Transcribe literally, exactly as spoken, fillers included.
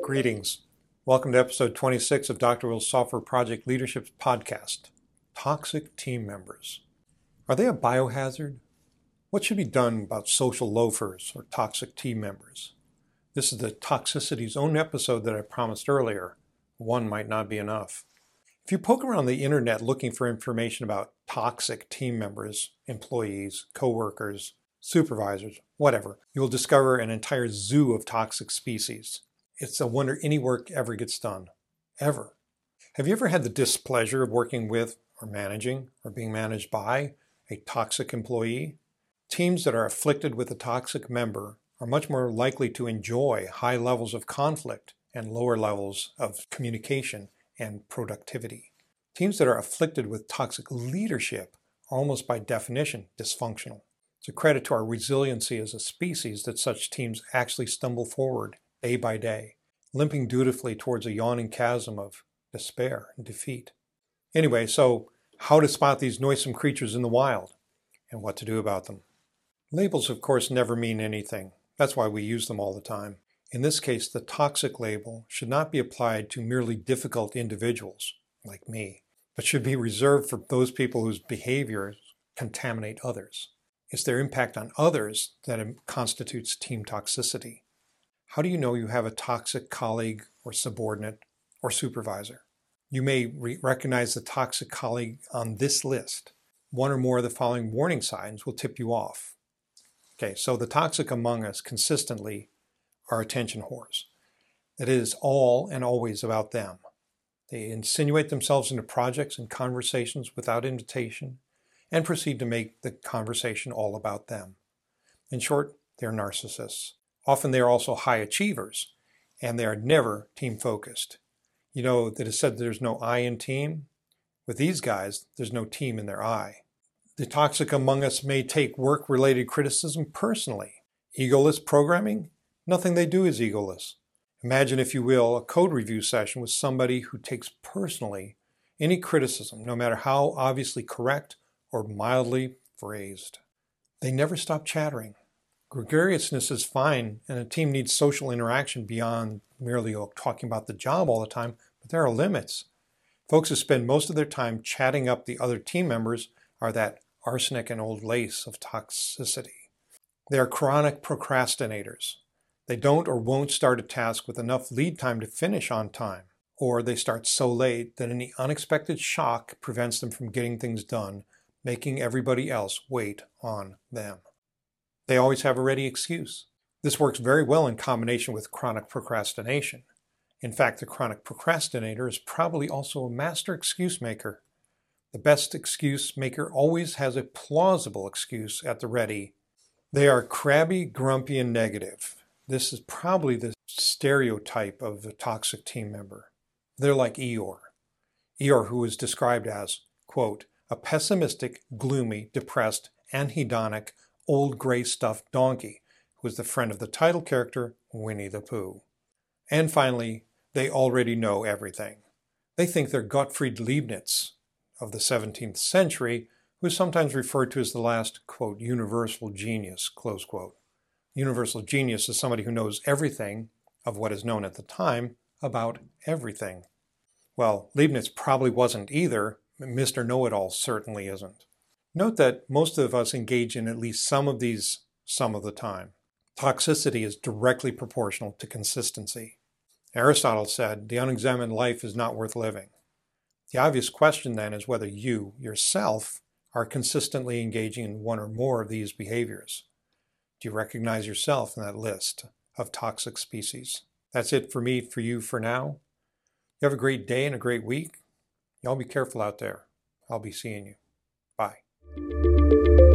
Greetings. Welcome to episode twenty-six of Doctor Will's Software Project Leadership Podcast. Toxic team members. Are they a biohazard? What should be done about social loafers or toxic team members? This is the Toxicity's own episode that I promised earlier. One might not be enough. If you poke around the internet looking for information about toxic team members, employees, coworkers, supervisors, whatever, you will discover an entire zoo of toxic species. It's a wonder any work ever gets done. Ever. Have you ever had the displeasure of working with, or managing, or being managed by a toxic employee? Teams that are afflicted with a toxic member are much more likely to enjoy high levels of conflict and lower levels of communication and productivity. Teams that are afflicted with toxic leadership are almost by definition dysfunctional. It's a credit to our resiliency as a species that such teams actually stumble forward day by day, limping dutifully towards a yawning chasm of despair and defeat. Anyway, so how to spot these noisome creatures in the wild and what to do about them. Labels, of course, never mean anything. That's why we use them all the time. In this case, the toxic label should not be applied to merely difficult individuals like me, but should be reserved for those people whose behaviors contaminate others. It's their impact on others that constitutes team toxicity. How do you know you have a toxic colleague or subordinate or supervisor? You may re- recognize the toxic colleague on this list. One or more of the following warning signs will tip you off. Okay, so the toxic among us consistently are attention whores. It is all and always about them. They insinuate themselves into projects and conversations without invitation and proceed to make the conversation all about them. In short, they're narcissists. Often they are also high achievers, and they are never team-focused. You know that it's said there's no I in team? With these guys, there's no team in their I. The toxic among us may take work-related criticism personally. Egoless programming? Nothing they do is egoless. Imagine, if you will, a code review session with somebody who takes personally any criticism, no matter how obviously correct or mildly phrased. They never stop chattering. Gregariousness is fine, and a team needs social interaction beyond merely talking about the job all the time, but there are limits. Folks who spend most of their time chatting up the other team members are that arsenic and old lace of toxicity. They are chronic procrastinators. They don't or won't start a task with enough lead time to finish on time, or they start so late that any unexpected shock prevents them from getting things done, making everybody else wait on them. They always have a ready excuse. This works very well in combination with chronic procrastination. In fact, the chronic procrastinator is probably also a master excuse maker. The best excuse maker always has a plausible excuse at the ready. They are crabby, grumpy, and negative. This is probably the stereotype of a toxic team member. They're like Eeyore. Eeyore, who is described as, quote, a pessimistic, gloomy, depressed, anhedonic, old gray stuffed donkey, who is the friend of the title character, Winnie the Pooh. And finally, they already know everything. They think they're Gottfried Leibniz of the seventeenth century, who is sometimes referred to as the last, quote, universal genius, close quote. Universal genius is somebody who knows everything of what is known at the time about everything. Well, Leibniz probably wasn't either. Mister Know-It-All certainly isn't. Note that most of us engage in at least some of these some of the time. Toxicity is directly proportional to consistency. Aristotle said, the unexamined life is not worth living. The obvious question then is whether you, yourself, are consistently engaging in one or more of these behaviors. Do you recognize yourself in that list of toxic species? That's it for me, for you, for now. You have a great day and a great week. Y'all be careful out there. I'll be seeing you. Bye.